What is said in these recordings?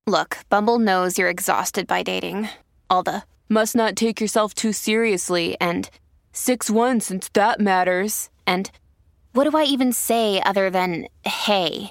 Look, Bumble knows you're exhausted by dating. All the must not take yourself too seriously and 6'1" since that matters. And what do I even say other than hey?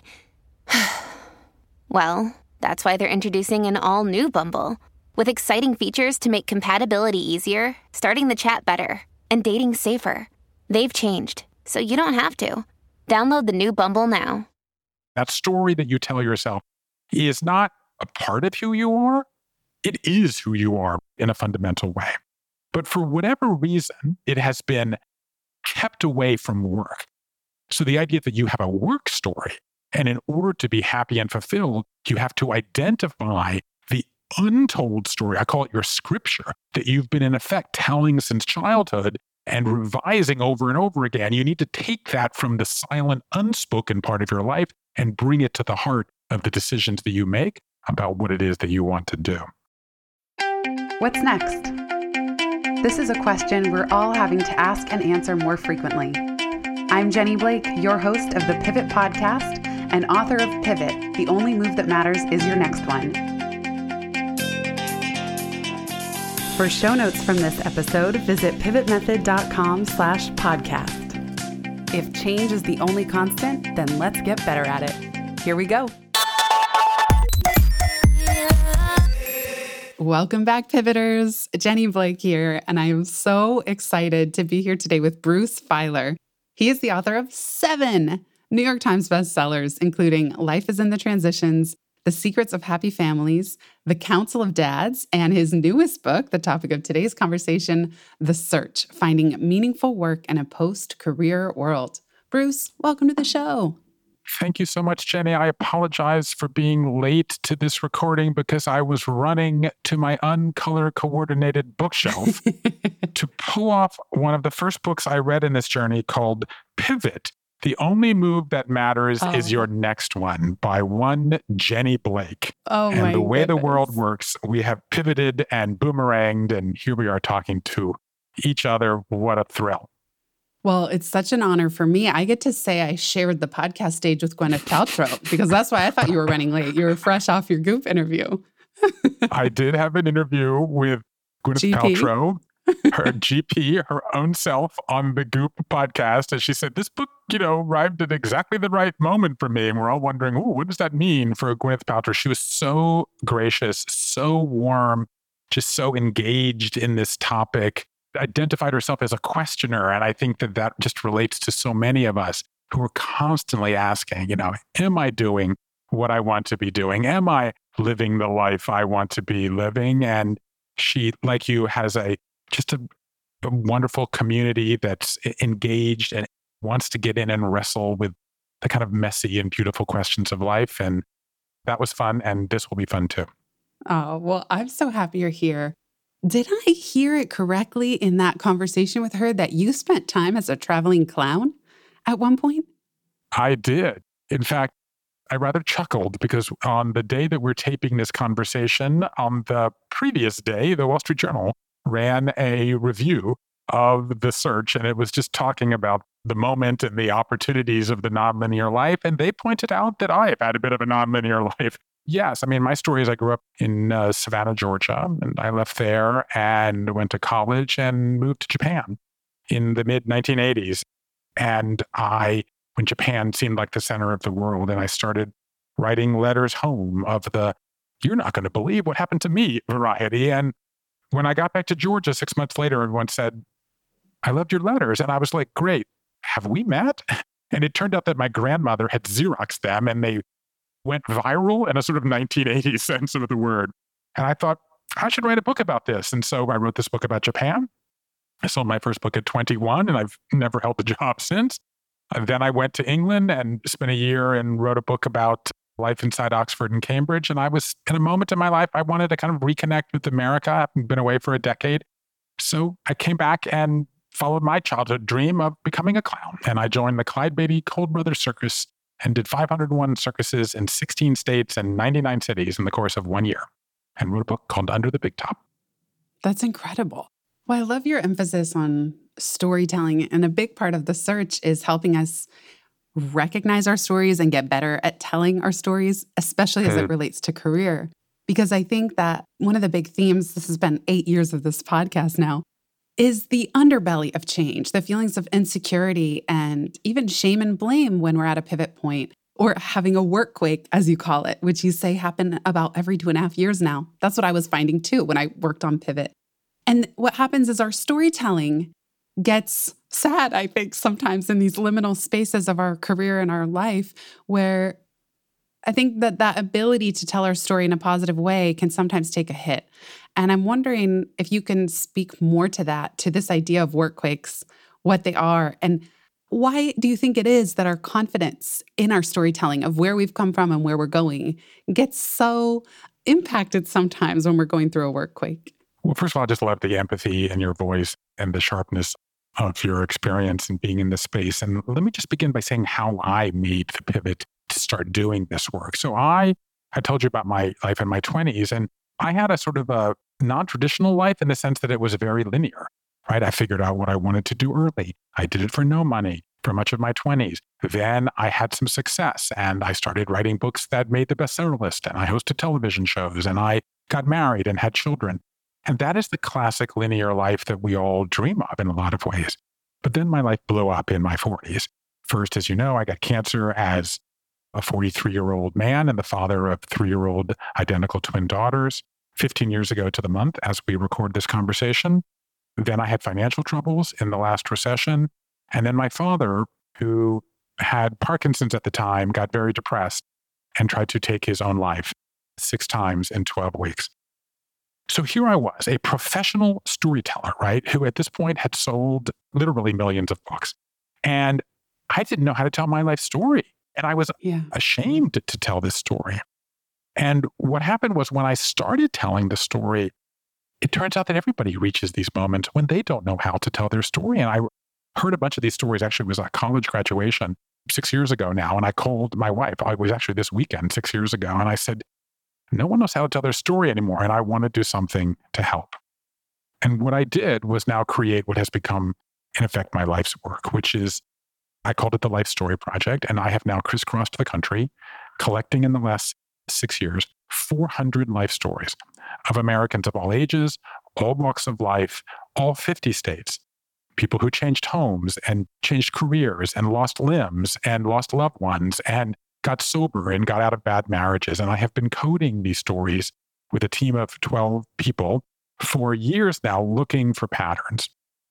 Well, that's why they're introducing an all-new Bumble with exciting features to make compatibility easier, starting the chat better, and dating safer. They've changed, so you don't have to. Download the new Bumble now. That story that you tell yourself is not a part of who you are. It is who you are in a fundamental way. But for whatever reason, it has been kept away from work. So the idea that you have a work story, and in order to be happy and fulfilled, you have to identify the untold story, I call it your scripture, that you've been in effect telling since childhood and revising over and over again. You need to take that from the silent, unspoken part of your life and bring it to the heart of the decisions that you make about what it is that you want to do. What's next? This is a question we're all having to ask and answer more frequently. I'm Jenny Blake, your host of the Pivot Podcast and author of Pivot, The Only Move That Matters Is Your Next One. For show notes from this episode, visit pivotmethod.com/podcast. If change is the only constant, then let's get better at it. Here we go. Welcome back, Pivoters. Jenny Blake here, and I am so excited to be here today with Bruce Feiler. He is the author of 7 New York Times bestsellers, including Life is in the Transitions, The Secrets of Happy Families, The Council of Dads, and his newest book, the topic of today's conversation, The Search, Finding Meaningful Work in a Post-Career World. Bruce, welcome to the show. Thank you so much, Jenny. I apologize for being late to this recording because I was running to my uncolor-coordinated bookshelf to pull off one of the first books I read in this journey called Pivot, The Only Move That Matters Is Your Next One by one Jenny Blake. And the way the world works, we have pivoted and boomeranged, and here we are talking to each other. What a thrill. Well, it's such an honor for me. I get to say I shared the podcast stage with Gwyneth Paltrow because that's why I thought you were running late. You were fresh off your Goop interview. I did have an interview with Gwyneth Paltrow, her GP, her own self, on the Goop podcast. And she said, this book, arrived at exactly the right moment for me. And we're all wondering, what does that mean for Gwyneth Paltrow? She was so gracious, so warm, just so engaged in this topic, identified herself as a questioner. And I think that just relates to so many of us who are constantly asking, am I doing what I want to be doing? Am I living the life I want to be living? And she, like you, has just a wonderful community that's engaged and wants to get in and wrestle with the kind of messy and beautiful questions of life. And that was fun. And this will be fun too. Oh, well, I'm so happy you're here. Did I hear it correctly in that conversation with her that you spent time as a traveling clown at one point? I did. In fact, I rather chuckled because on the day that we're taping this conversation, on the previous day, the Wall Street Journal ran a review of The Search, and it was just talking about the moment and the opportunities of the nonlinear life. And they pointed out that I have had a bit of a nonlinear life. Yes. I mean, my story is I grew up in Savannah, Georgia, and I left there and went to college and moved to Japan in the mid-1980s. And when Japan seemed like the center of the world, and I started writing letters home of the, you're not going to believe what happened to me variety. And when I got back to Georgia 6 months later, everyone said, I loved your letters. And I was like, great, have we met? And it turned out that my grandmother had Xeroxed them, and they went viral in a sort of 1980s sense of the word. And I thought, I should write a book about this. And so I wrote this book about Japan. I sold my first book at 21, and I've never held a job since. Then I went to England and spent a year and wrote a book about life inside Oxford and Cambridge. And I was in a moment in my life, I wanted to kind of reconnect with America. I've been away for a decade. So I came back and followed my childhood dream of becoming a clown. And I joined the Clyde Beatty Cold Brother Circus and did 501 circuses in 16 states and 99 cities in the course of 1 year, and wrote a book called Under the Big Top. That's incredible. Well, I love your emphasis on storytelling. And a big part of The Search is helping us recognize our stories and get better at telling our stories, especially as it relates to career. because I think that one of the big themes, this has been 8 years of this podcast now, is the underbelly of change, the feelings of insecurity and even shame and blame when we're at a pivot point or having a work quake, as you call it, which you say happen about every 2.5 years now. That's what I was finding too when I worked on Pivot. And what happens is our storytelling gets sad, I think, sometimes in these liminal spaces of our career and our life, where I think that ability to tell our story in a positive way can sometimes take a hit. And I'm wondering if you can speak more to that, to this idea of work quakes, what they are, and why do you think it is that our confidence in our storytelling of where we've come from and where we're going gets so impacted sometimes when we're going through a work quake? Well, first of all, I just love the empathy in your voice and the sharpness of your experience in being in this space. And let me just begin by saying how I made the pivot to start doing this work. So I told you about my life in my 20s, and I had a sort of a non-traditional life in the sense that it was very linear, right? I figured out what I wanted to do early. I did it for no money for much of my 20s. Then I had some success and I started writing books that made the bestseller list, and I hosted television shows, and I got married and had children. And that is the classic linear life that we all dream of in a lot of ways. But then my life blew up in my 40s. First, as you know, I got cancer as a 43-year-old man and the father of 3-year-old identical twin daughters 15 years ago to the month as we record this conversation. Then I had financial troubles in the last recession. And then my father, who had Parkinson's at the time, got very depressed and tried to take his own life 6 times in 12 weeks. So here I was, a professional storyteller, right, who at this point had sold literally millions of books. And I didn't know how to tell my life story. And I was ashamed to tell this story. And what happened was when I started telling the story, it turns out that everybody reaches these moments when they don't know how to tell their story. And I heard a bunch of these stories. Actually, it was a college graduation 6 years ago now. And I called my wife. I was actually this weekend 6 years ago. And I said, no one knows how to tell their story anymore, and I want to do something to help. And what I did was now create what has become, in effect, my life's work, which is, I called it the Life Story Project, and I have now crisscrossed the country, collecting in the last 6 years, 400 life stories of Americans of all ages, all walks of life, all 50 states, people who changed homes and changed careers and lost limbs and lost loved ones and got sober and got out of bad marriages. And I have been coding these stories with a team of 12 people for years now, looking for patterns.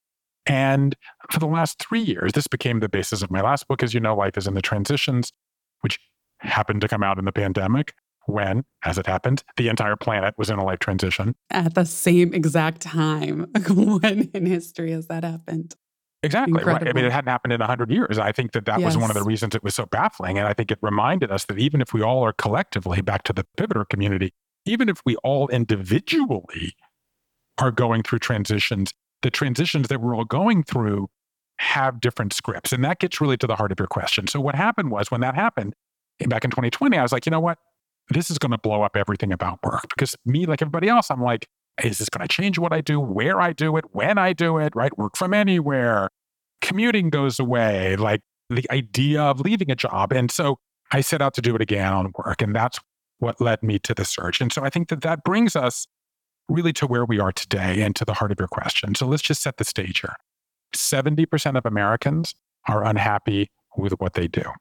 And for the last 3 years, this became the basis of my last book. As you know, Life is in the Transitions, which happened to come out in the pandemic when, as it happened, the entire planet was in a life transition. At the same exact time. When in history has that happened? Exactly. Incredible. Right. I mean, it hadn't happened in 100 years. I think that was one of the reasons it was so baffling. And I think it reminded us that even if we all are collectively, back to the pivoter community, even if we all individually are going through transitions, the transitions that we're all going through have different scripts. And that gets really to the heart of your question. So what happened was when that happened back in 2020, I was like, you know what? This is going to blow up everything about work. Because me, like everybody else, I'm like, is this going to change what I do, where I do it, when I do it, right? Work from anywhere. Commuting goes away, like the idea of leaving a job. And so I set out to do it again on work. And that's what led me to the search. And so I think that brings us really to where we are today and to the heart of your question. So let's just set the stage here. 70% of Americans are unhappy with what they do.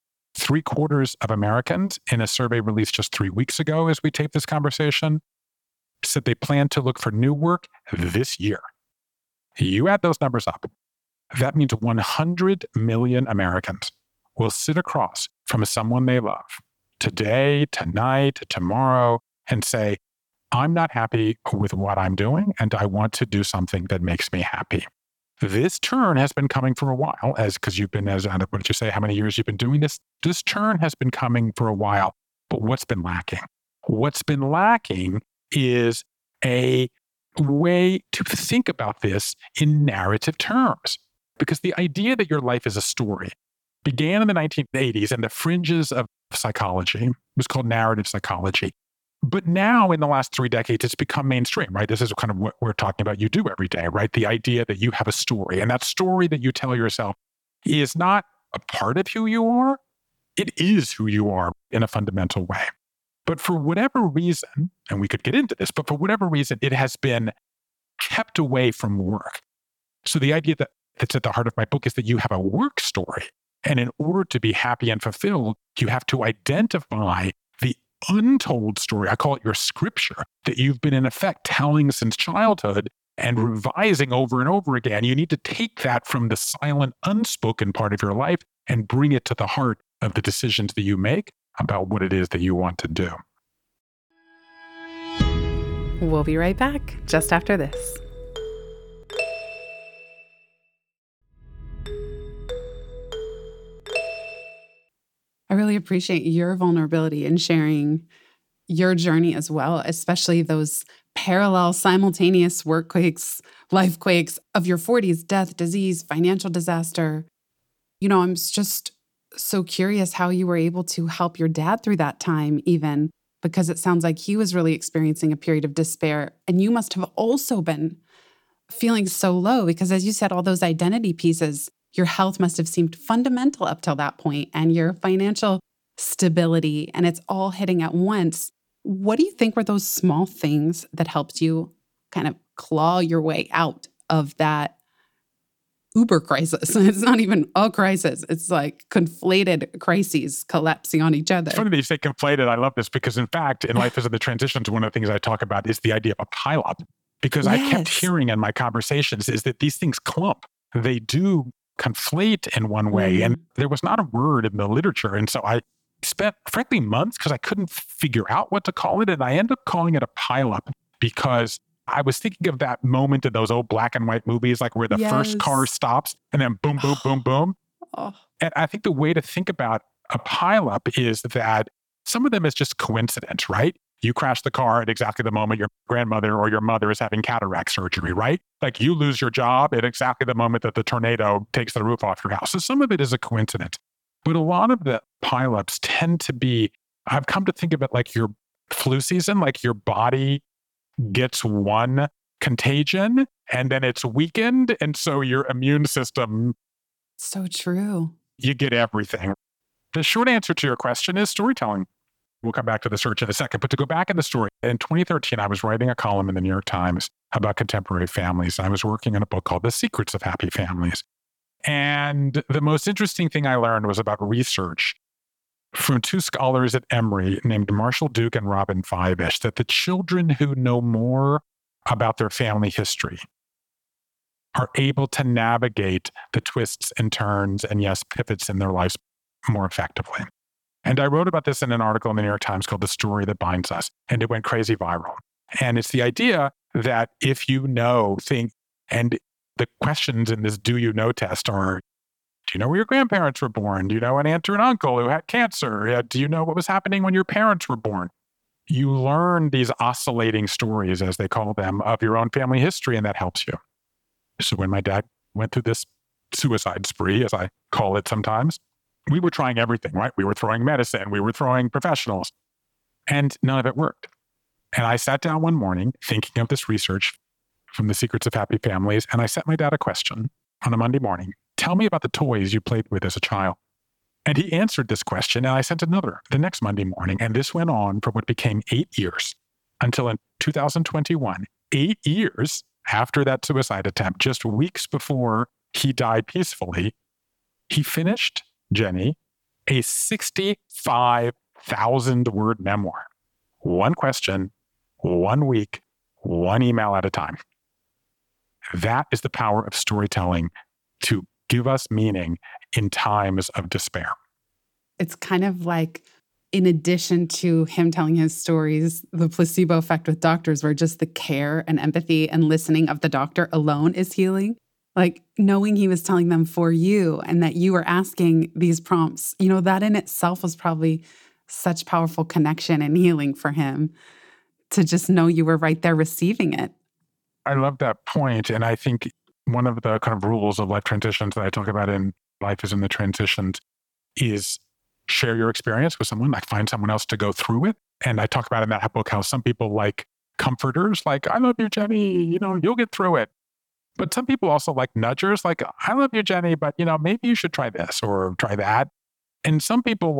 3/4 of Americans in a survey released just 3 weeks ago as we tape this conversation said they plan to look for new work this year. You add those numbers up. That means 100 million Americans will sit across from someone they love today, tonight, tomorrow, and say, I'm not happy with what I'm doing, and I want to do something that makes me happy. This turn has been coming for a while, because you've been, what did you say, how many years you've been doing this? This turn has been coming for a while, but what's been lacking? What's been lacking is a way to think about this in narrative terms. Because the idea that your life is a story began in the 1980s and the fringes of psychology. It was called narrative psychology. But now in the last 3 decades, it's become mainstream, right? This is kind of what we're talking about you do every day, right? The idea that you have a story, and that story that you tell yourself is not a part of who you are. It is who you are in a fundamental way. But for whatever reason, and we could get into this, but for whatever reason, it has been kept away from work. So the idea that's at the heart of my book is that you have a work story. And in order to be happy and fulfilled, you have to identify the untold story. I call it your scripture that you've been in effect telling since childhood and revising over and over again. You need to take that from the silent, unspoken part of your life and bring it to the heart of the decisions that you make about what it is that you want to do. We'll be right back just after this. I really appreciate your vulnerability in sharing your journey as well, especially those parallel, simultaneous work quakes, life quakes of your 40s, death, disease, financial disaster. I'm just so curious how you were able to help your dad through that time, even because it sounds like he was really experiencing a period of despair. And you must have also been feeling so low because, as you said, all those identity pieces, your health must have seemed fundamental up till that point, and your financial stability, and it's all hitting at once. What do you think were those small things that helped you kind of claw your way out of that uber crisis? It's not even a crisis. It's like conflated crises collapsing on each other. It's funny that you say conflated. I love this because, in fact, in Life is in the Transitions, one of the things I talk about is the idea of a pileup. Because I kept hearing in my conversations is that these things clump. They do conflate in one way. And there was not a word in the literature. And so I spent, frankly, months because I couldn't figure out what to call it. And I ended up calling it a pileup because I was thinking of that moment in those old black and white movies, like where the first car stops and then boom, boom, boom, boom. And I think the way to think about a pileup is that some of them is just coincidence, right? You crash the car at exactly the moment your grandmother or your mother is having cataract surgery, right? Like you lose your job at exactly the moment that the tornado takes the roof off your house. So some of it is a coincidence. But a lot of the pileups tend to be, I've come to think of it like your flu season, like your body gets one contagion and then it's weakened. And so your immune system. So true. You get everything. The short answer to your question is storytelling. We'll come back to the search in a second. But to go back in the story, in 2013, I was writing a column in the New York Times about contemporary families. I was working on a book called The Secrets of Happy Families. And the most interesting thing I learned was about research from two scholars at Emory named Marshall Duke and Robin Fibish, that the children who know more about their family history are able to navigate the twists and turns and, yes, pivots in their lives more effectively. And I wrote about this in an article in the New York Times called The Story That Binds Us, and it went crazy viral. And it's the idea that if you know, think, and the questions in this do you know test are, do you know where your grandparents were born? Do you know an aunt or an uncle who had cancer? Do you know what was happening when your parents were born? You learn these oscillating stories, as they call them, of your own family history, and that helps you. So when my dad went through this suicide spree, as I call it sometimes, we were trying everything, right? We were throwing medicine, we were throwing professionals, and none of it worked. And I sat down one morning thinking of this research from The Secrets of Happy Families, and I sent my dad a question on a Monday morning. Tell me about the toys you played with as a child. And he answered this question, and I sent another the next Monday morning, and this went on for what became 8 years, until in 2021, 8 years after that suicide attempt, just weeks before he died peacefully, he finished, Jenny, a 65,000-word memoir. One question, 1 week, one email at a time. That is the power of storytelling to give us meaning in times of despair. It's kind of like, in addition to him telling his stories, the placebo effect with doctors, where just the care and empathy and listening of the doctor alone is healing. Like knowing he was telling them for you and that you were asking these prompts, that in itself was probably such powerful connection and healing for him to just know you were right there receiving it. I love that point. And I think one of the kind of rules of life transitions that I talk about in Life is in the Transitions is share your experience with someone, like find someone else to go through it. And I talk about in that book how some people like comforters, like, I love you, Jenny, you'll get through it. But some people also like nudgers, like, I love you, Jenny, but maybe you should try this or try that. And some people like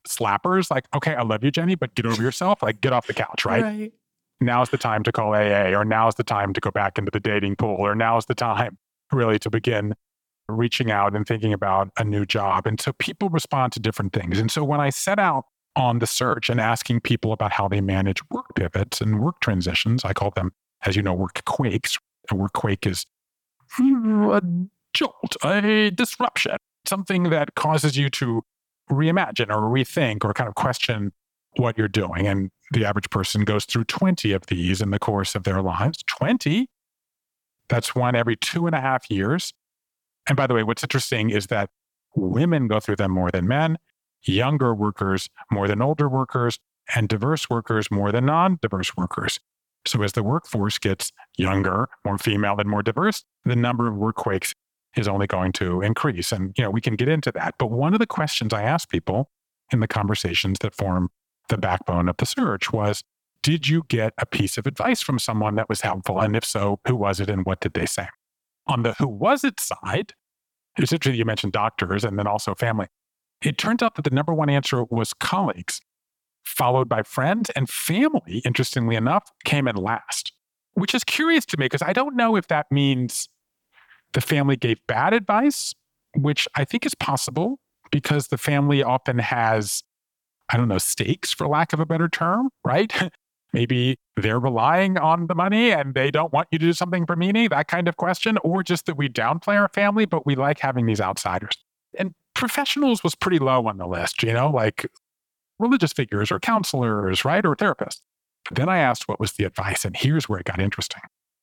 slappers, like, okay, I love you, Jenny, but get over yourself. Like, get off the couch, right? Right. Now's the time to call AA, or now's the time to go back into the dating pool, or now's the time really to begin reaching out and thinking about a new job. And so people respond to different things. And so when I set out on the search and asking people about how they manage work pivots and work transitions, I call them, as you know, work quakes. A work quake is a jolt, a disruption, something that causes you to reimagine or rethink or kind of question what you're doing. And the average person goes through 20 of these in the course of their lives. 20? That's one every 2.5 years. And by the way, what's interesting is that women go through them more than men, younger workers more than older workers, and diverse workers more than non-diverse workers. So as the workforce gets younger, more female, and more diverse, the number of work quakes is only going to increase. And, we can get into that. But one of the questions I asked people in the conversations that form the backbone of the search was, did you get a piece of advice from someone that was helpful? And if so, who was it and what did they say? On the who was it side, it's interesting you mentioned doctors and then also family. It turns out that the number one answer was colleagues, followed by friends, and family, interestingly enough, came in last, which is curious to me because I don't know if that means the family gave bad advice, which I think is possible because the family often has, stakes for lack of a better term, right? Maybe they're relying on the money and they don't want you to do something for meaning, that kind of question, or just that we downplay our family, but we like having these outsiders. And professionals was pretty low on the list, like religious figures or counselors, right? Or therapists. But then I asked what was the advice, and here's where it got interesting.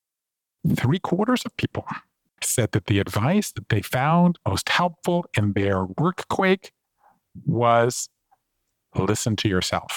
3/4 of people said that the advice that they found most helpful in their work quake was listen to yourself.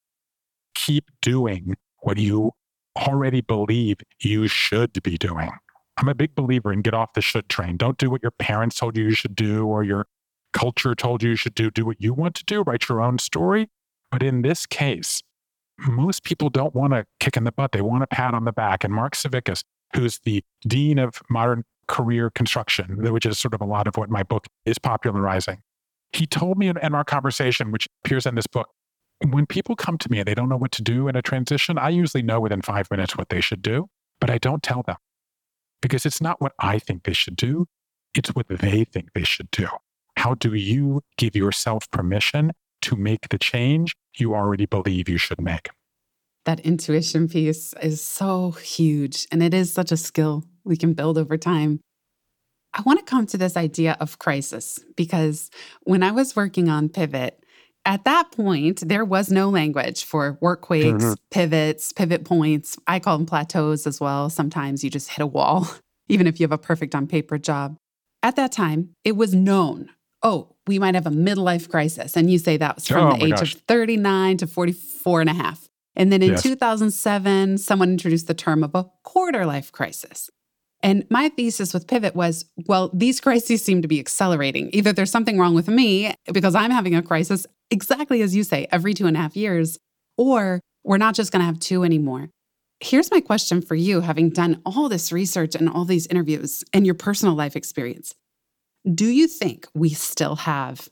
Keep doing what you already believe you should be doing. I'm a big believer in get off the should train. Don't do what your parents told you should do or your culture told you should do. Do what you want to do, write your own story. But in this case, most people don't want a kick in the butt. They want a pat on the back. And Mark Savickas, who's the dean of modern career construction, which is sort of a lot of what my book is popularizing, he told me in our conversation, which appears in this book, when people come to me and they don't know what to do in a transition, I usually know within 5 minutes what they should do, but I don't tell them because it's not what I think they should do. It's what they think they should do. How do you give yourself permission to make the change you already believe you should make? That intuition piece is so huge, and it is such a skill we can build over time. I want to come to this idea of crisis because when I was working on Pivot, at that point, there was no language for work quakes, pivots, pivot points. I call them plateaus as well. Sometimes you just hit a wall, even if you have a perfect on paper job. At that time, it was known, we might have a midlife crisis. And you say that was from the age of 39 to 44 and a half. And then in 2007, someone introduced the term of a quarter life crisis. And my thesis with Pivot was, these crises seem to be accelerating. Either there's something wrong with me because I'm having a crisis, exactly as you say, every 2.5 years, or we're not just going to have two anymore. Here's my question for you, having done all this research and all these interviews and your personal life experience. Do you think we still have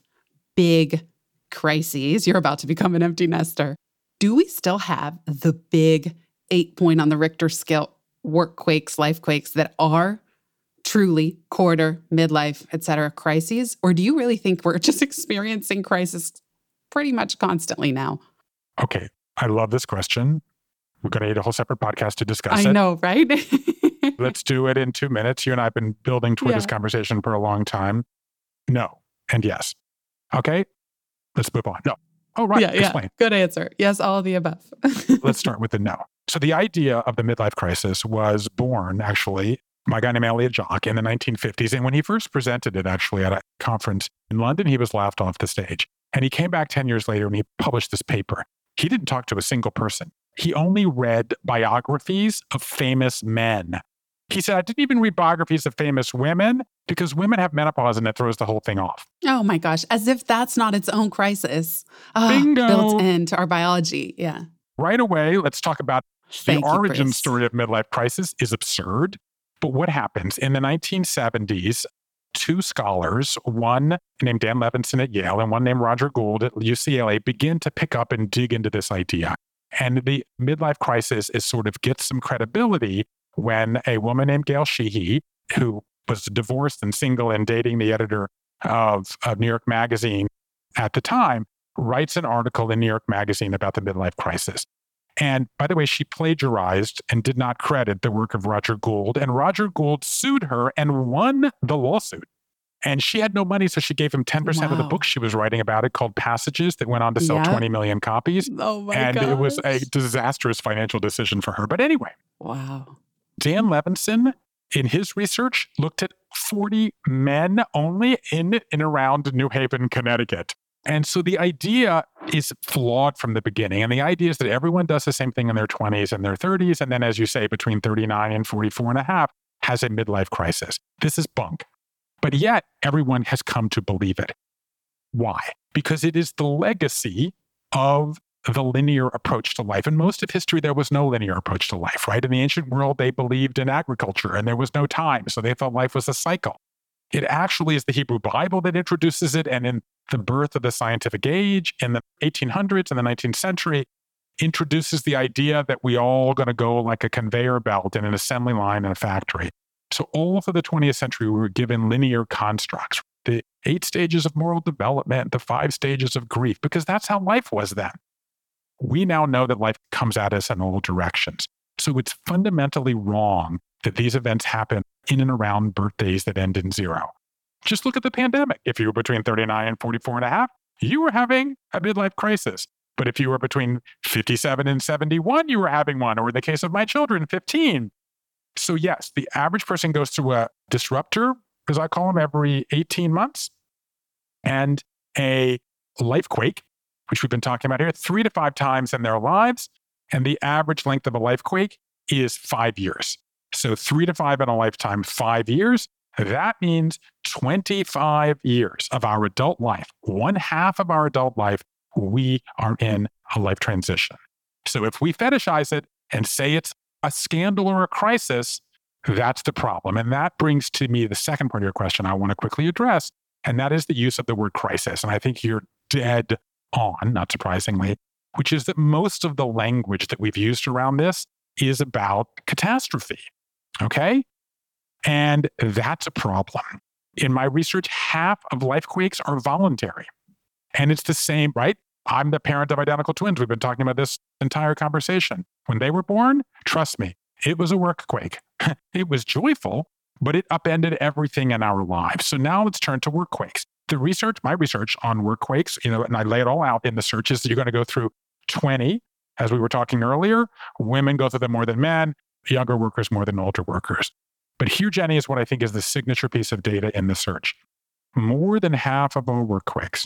big crises? You're about to become an empty nester. Do we still have the big 8-point on the Richter scale work quakes, life quakes that are truly quarter, midlife, et cetera, crises? Or do you really think we're just experiencing crisis pretty much constantly now? Okay. I love this question. We're going to need a whole separate podcast to discuss it. I know, right? Let's do it in 2 minutes. You and I have been building toward this conversation for a long time. No and yes. Okay? Let's move on. No. Oh, right. Explain. Good answer. Yes, all of the above. Let's start with the no. So the idea of the midlife crisis was born, actually, by a guy named Elliot Jock in the 1950s. And when he first presented it, actually, at a conference in London, he was laughed off the stage. And he came back 10 years later and he published this paper. He didn't talk to a single person. He only read biographies of famous men. He said, I didn't even read biographies of famous women because women have menopause and it throws the whole thing off. Oh my gosh, as if that's not its own crisis. Bingo. Built into our biology, yeah. Right away, let's talk about the origin story of midlife crisis is absurd. But what happens? In the 1970s, two scholars, one named Dan Levinson at Yale and one named Roger Gould at UCLA, begin to pick up and dig into this idea. And the midlife crisis is sort of gets some credibility when a woman named Gail Sheehy, who was divorced and single and dating the editor of New York Magazine at the time, writes an article in New York Magazine about the midlife crisis. And by the way, she plagiarized and did not credit the work of Roger Gould. And Roger Gould sued her and won the lawsuit. And she had no money, so she gave him 10% of the book she was writing about it, called Passages, that went on to sell 20 million copies. Oh my And gosh. it was a disastrous financial decision for her. But anyway, Wow. Dan Levinson, in his research, looked at 40 men only in and around New Haven, Connecticut. And so the idea is flawed from the beginning. And the idea is that everyone does the same thing in their 20s and their 30s. And then, as you say, between 39 and 44 and a half, has a midlife crisis. This is bunk. But yet, everyone has come to believe it. Why? Because it is the legacy of the linear approach to life. In most of history, there was no linear approach to life, right? In the ancient world, they believed in agriculture and there was no time. So they thought life was a cycle. It actually is the Hebrew Bible that introduces it. And in the birth of the scientific age in the 1800s and the 19th century, introduces the idea that we all going to go like a conveyor belt in an assembly line in a factory. So all through the 20th century, we were given linear constructs, the 8 stages of moral development, the 5 stages of grief, because that's how life was then. We now know that life comes at us in all directions. So it's fundamentally wrong that these events happen in and around birthdays that end in 0. Just look at the pandemic. If you were between 39 and 44 and a half, you were having a midlife crisis. But if you were between 57 and 71, you were having one, or in the case of my children, 15. So yes, the average person goes through a disruptor, as I call them, every 18 months, and a life quake, which we've been talking about here, 3 to 5 times in their lives. And the average length of a life quake is 5 years. So 3 to 5 in a lifetime, 5 years. That means 25 years of our adult life, 1/2 of our adult life, we are in a life transition. So if we fetishize it and say it's a scandal or a crisis, that's the problem. And that brings to me the second part of your question I want to quickly address, and that is the use of the word crisis. And I think you're dead on, not surprisingly, which is that most of the language that we've used around this is about catastrophe. Okay? And that's a problem. In my research, half of life quakes are voluntary. And it's the same, right? I'm the parent of identical twins. We've been talking about this entire conversation. When they were born, trust me, it was a work quake. It was joyful, but it upended everything in our lives. So now let's turn to work quakes. My research on work quakes, and I lay it all out in the search, is that you're going to go through 20, as we were talking earlier. Women go through them more than men, younger workers more than older workers. But here, Jenny, is what I think is the signature piece of data in the search. More than half of our work quakes,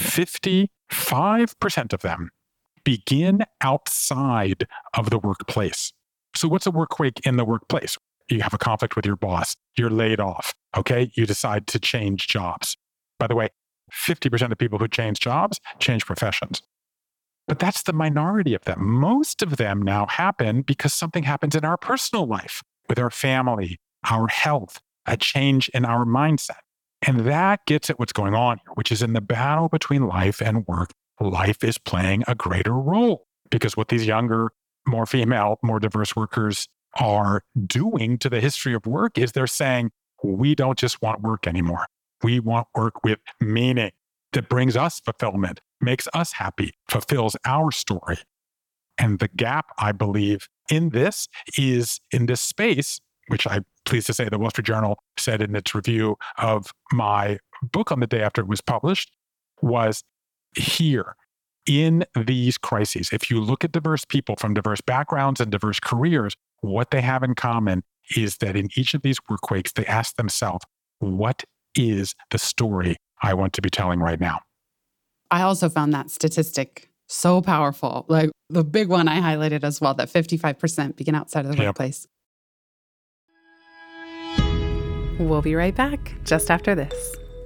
55% of them, begin outside of the workplace. So what's a work quake in the workplace? You have a conflict with your boss. You're laid off. Okay. You decide to change jobs. By the way, 50% of people who change jobs change professions. But that's the minority of them. Most of them now happen because something happens in our personal life with our family, our health, a change in our mindset. And that gets at what's going on here, which is in the battle between life and work, life is playing a greater role, because what these younger, more female, more diverse workers are doing to the history of work is they're saying, we don't just want work anymore. We want work with meaning that brings us fulfillment, makes us happy, fulfills our story. And the gap, I believe, in this is in this space, which I'm pleased to say the Wall Street Journal said in its review of my book on the day after it was published, was here in these crises. If you look at diverse people from diverse backgrounds and diverse careers, what they have in common is that in each of these work quakes, they ask themselves, what is the story I want to be telling right now? I also found that statistic so powerful. Like the big one I highlighted as well, that 55% begin outside of the workplace. We'll be right back just after this.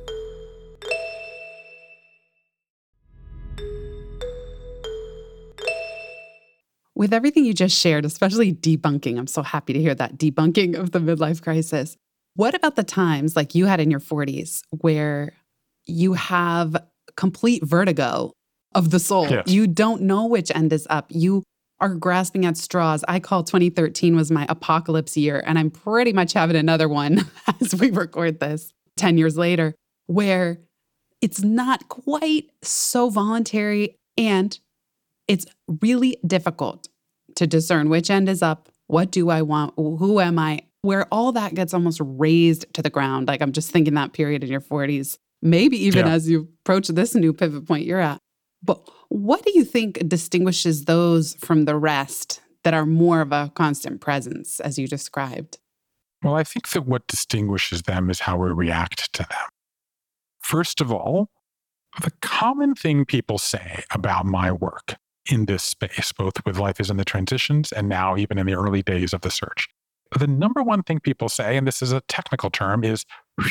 With everything you just shared, especially debunking, I'm so happy to hear that debunking of the midlife crisis. What about the times like you had in your 40s where you have complete vertigo of the soul? Yes. You don't know which end is up. You are grasping at straws. I call 2013 was my apocalypse year, and I'm pretty much having another one as we record this 10 years later, where it's not quite so voluntary and it's really difficult to discern which end is up, what do I want, who am I, where all that gets almost raised to the ground. Like I'm just thinking that period in your 40s, maybe even as you approach this new pivot point you're at. But what do you think distinguishes those from the rest that are more of a constant presence, as you described? Well, I think that what distinguishes them is how we react to them. First of all, the common thing people say about my work in this space, both with Life is in the Transitions and now even in the early days of the search, the number one thing people say, and this is a technical term, is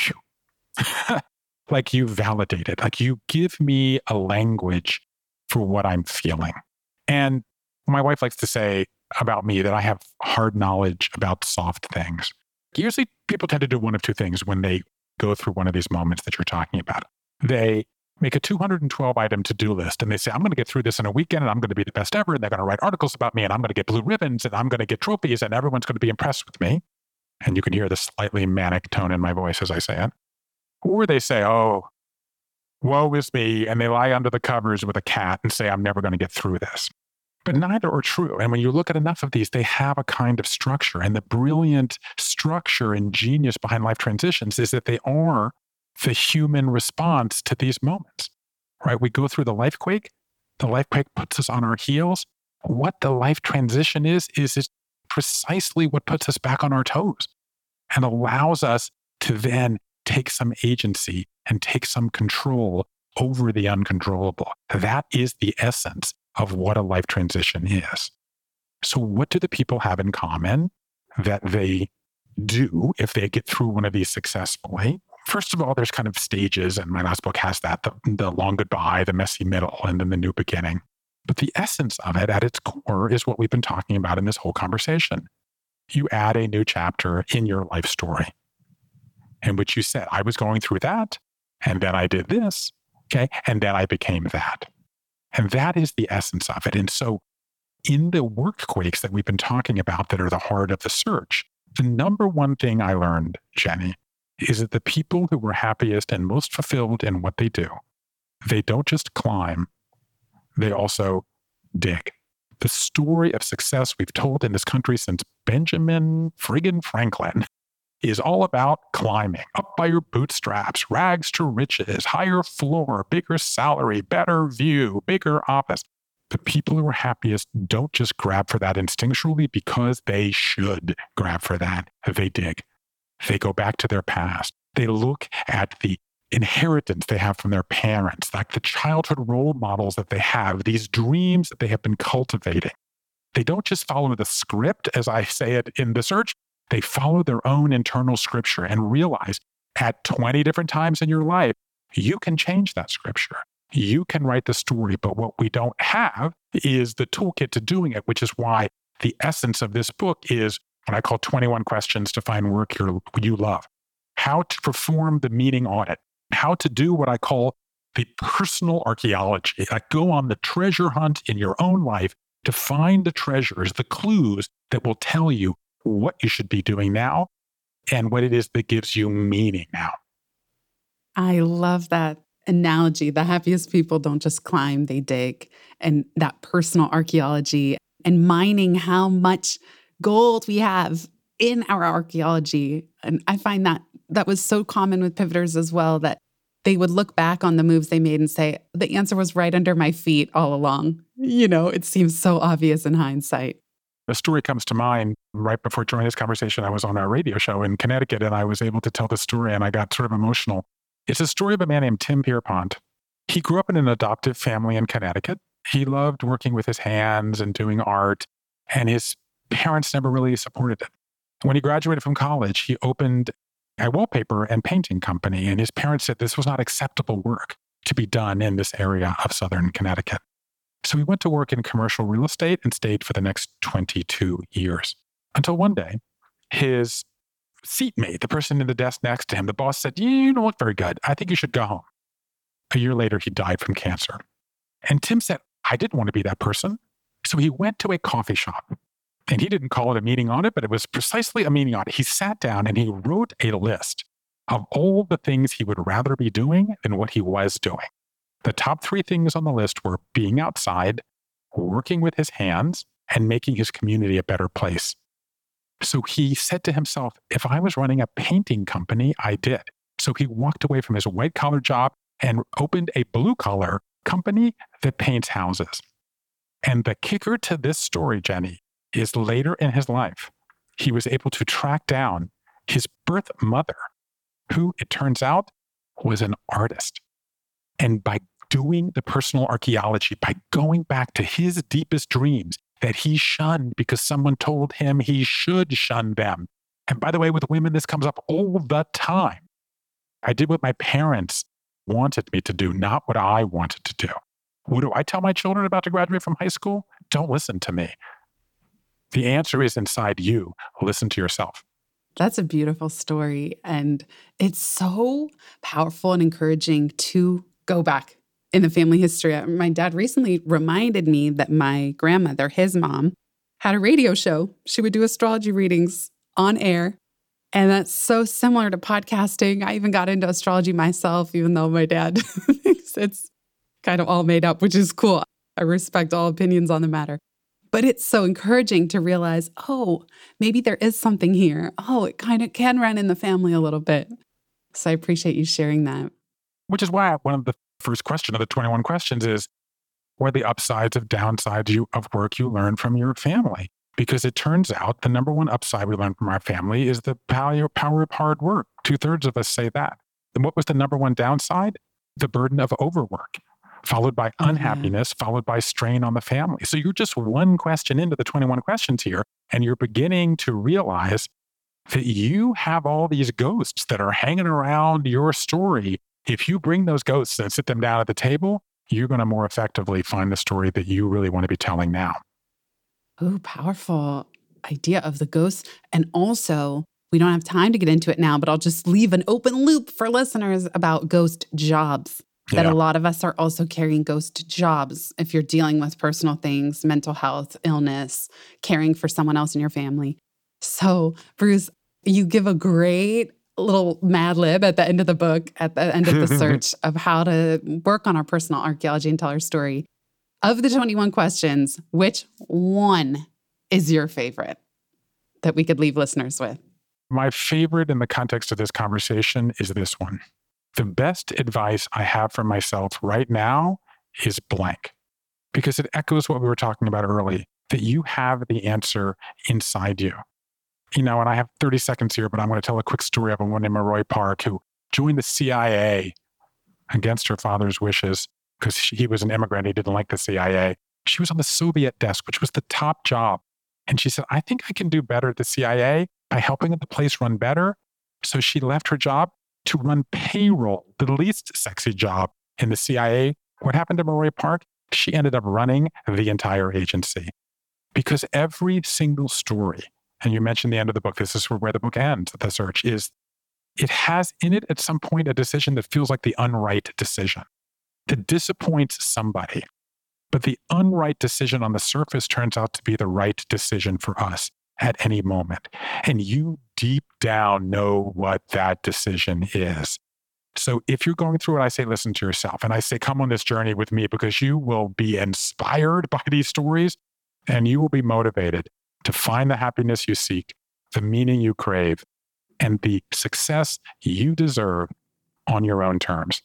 like you validate it, like you give me a language for what I'm feeling. And my wife likes to say about me that I have hard knowledge about soft things. Usually people tend to do one of two things when they go through one of these moments that you're talking about. They make a 212 item to-do list and they say, I'm going to get through this in a weekend and I'm going to be the best ever. And they're going to write articles about me and I'm going to get blue ribbons and I'm going to get trophies and everyone's going to be impressed with me. And you can hear the slightly manic tone in my voice as I say it. Or they say, oh, woe is me. And they lie under the covers with a cat and say, I'm never going to get through this. But neither are true. And when you look at enough of these, they have a kind of structure. And the brilliant structure and genius behind Life Transitions is that they are the human response to these moments, right? We go through the life quake. The life quake puts us on our heels. What the life transition is precisely what puts us back on our toes and allows us to then take some agency and take some control over the uncontrollable. That is the essence of what a life transition is. So what do the people have in common that they do if they get through one of these successfully? First of all, there's kind of stages, and my last book has that, the long goodbye, the messy middle, and then the new beginning. But the essence of it at its core is what we've been talking about in this whole conversation. You add a new chapter in your life story in which you said, I was going through that, and then I did this, okay, and then I became that. And that is the essence of it. And so in the workquakes that we've been talking about that are the heart of the search, the number one thing I learned, Jenny, is that the people who were happiest and most fulfilled in what they do, they don't just climb, they also dig. The story of success we've told in this country since Benjamin friggin' Franklin is all about climbing up by your bootstraps, rags to riches, higher floor, bigger salary, better view, bigger office. The people who are happiest don't just grab for that instinctually because they should grab for that. They dig. They go back to their past. They look at the inheritance they have from their parents, like the childhood role models that they have, these dreams that they have been cultivating. They don't just follow the script, as I say it in the search. They follow their own internal scripture and realize at 20 different times in your life, you can change that scripture. You can write the story, but what we don't have is the toolkit to doing it, which is why the essence of this book is what I call 21 questions to find work you love. How to perform the meaning audit, how to do what I call the personal archaeology, like go on the treasure hunt in your own life to find the treasures, the clues that will tell you what you should be doing now and what it is that gives you meaning now. I love that analogy. The happiest people don't just climb, they dig. And that personal archaeology and mining how much gold we have in our archaeology. And I find that was so common with pivoters as well, that they would look back on the moves they made and say, the answer was right under my feet all along. You know, it seems so obvious in hindsight. A story comes to mind right before joining this conversation. I was on a radio show in Connecticut and I was able to tell the story and I got sort of emotional. It's a story of a man named Tim Pierpont. He grew up in an adoptive family in Connecticut. He loved working with his hands and doing art, and his parents never really supported it. When he graduated from college, he opened a wallpaper and painting company, and his parents said this was not acceptable work to be done in this area of Southern Connecticut. So he went to work in commercial real estate and stayed for the next 22 years until one day his seatmate, the person in the desk next to him, the boss said, "You don't look very good. I think you should go home." A year later, he died from cancer. And Tim said, "I didn't want to be that person." So he went to a coffee shop, and he didn't call it a meeting on it, but it was precisely a meeting on it. He sat down and he wrote a list of all the things he would rather be doing than what he was doing. The top 3 things on the list were being outside, working with his hands, and making his community a better place. So he said to himself, if I was running a painting company, I did. So he walked away from his white-collar job and opened a blue-collar company that paints houses. And the kicker to this story, Jenny, is later in his life, he was able to track down his birth mother, who, it turns out, was an artist. And by doing the personal archaeology, by going back to his deepest dreams that he shunned because someone told him he should shun them. And by the way, with women, this comes up all the time. I did what my parents wanted me to do, not what I wanted to do. What do I tell my children about to graduate from high school? Don't listen to me. The answer is inside you. Listen to yourself. That's a beautiful story. And it's so powerful and encouraging to go back in the family history. My dad recently reminded me that my grandmother, his mom, had a radio show. She would do astrology readings on air. And that's so similar to podcasting. I even got into astrology myself, even though my dad thinks it's kind of all made up, which is cool. I respect all opinions on the matter. But it's so encouraging to realize, oh, maybe there is something here. Oh, it kind of can run in the family a little bit. So I appreciate you sharing that. Which is why one of the first question of the 21 questions is, what are the upsides of downsides of work you learn from your family? Because it turns out the number one upside we learn from our family is the power of hard work. 2/3 of us say that. And what was the number one downside? The burden of overwork, followed by unhappiness, followed by strain on the family. So you're just one question into the 21 questions here, and you're beginning to realize that you have all these ghosts that are hanging around your story. If you bring those ghosts and sit them down at the table, you're going to more effectively find the story that you really want to be telling now. Oh, powerful idea of the ghosts. And also, we don't have time to get into it now, but I'll just leave an open loop for listeners about ghost jobs. That a lot of us are also carrying ghost jobs if you're dealing with personal things, mental health, illness, caring for someone else in your family. So, Bruce, you give a great little Mad Lib at the end of the book, at the end of the search of how to work on our personal archaeology and tell our story. Of the 21 questions, which one is your favorite that we could leave listeners with? My favorite in the context of this conversation is this one. The best advice I have for myself right now is blank, because it echoes what we were talking about early, that you have the answer inside you. You know, and I have 30 seconds here, but I'm going to tell a quick story of a woman named Roy Park who joined the CIA against her father's wishes because he was an immigrant. He didn't like the CIA. She was on the Soviet desk, which was the top job. And she said, I think I can do better at the CIA by helping the place run better. So she left her job to run payroll, the least sexy job in the CIA. What happened to Roy Park? She ended up running the entire agency. Because every single story, and you mentioned the end of the book, this is where the book ends, the search, is it has in it at some point a decision that feels like the unright decision, that disappoints somebody. But the unright decision on the surface turns out to be the right decision for us at any moment. And you deep down know what that decision is. So if you're going through it, I say, listen to yourself. And I say, come on this journey with me, because you will be inspired by these stories and you will be motivated to find the happiness you seek, the meaning you crave, and the success you deserve on your own terms.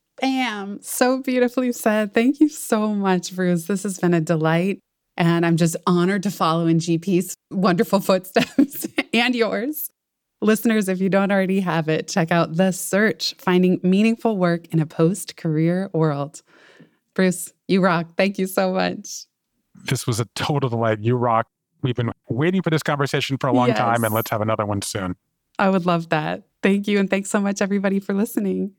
Bam! So beautifully said. Thank you so much, Bruce. This has been a delight. And I'm just honored to follow in GP's wonderful footsteps and yours. Listeners, if you don't already have it, check out The Search, Finding Meaningful Work in a Post-Career World. Bruce, you rock. Thank you so much. This was a total delight. You rock. We've been waiting for this conversation for a long time, and let's have another one soon. I would love that. Thank you. And thanks so much, everybody, for listening.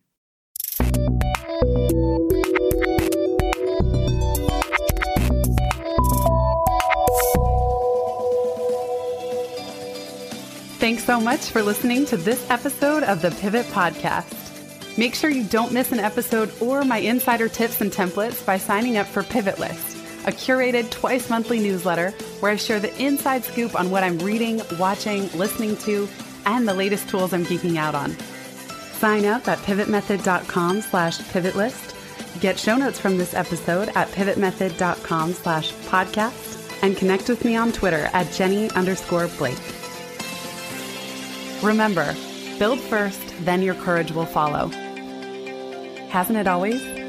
Thanks so much for listening to this episode of the Pivot Podcast. Make sure you don't miss an episode or my insider tips and templates by signing up for Pivot List, a curated twice-monthly newsletter where I share the inside scoop on what I'm reading, watching, listening to, and the latest tools I'm geeking out on. Sign up at pivotmethod.com/pivotlist. Get show notes from this episode at pivotmethod.com/podcast and connect with me on Twitter at Jenny_Blake. Remember, build first, then your courage will follow. Hasn't it always?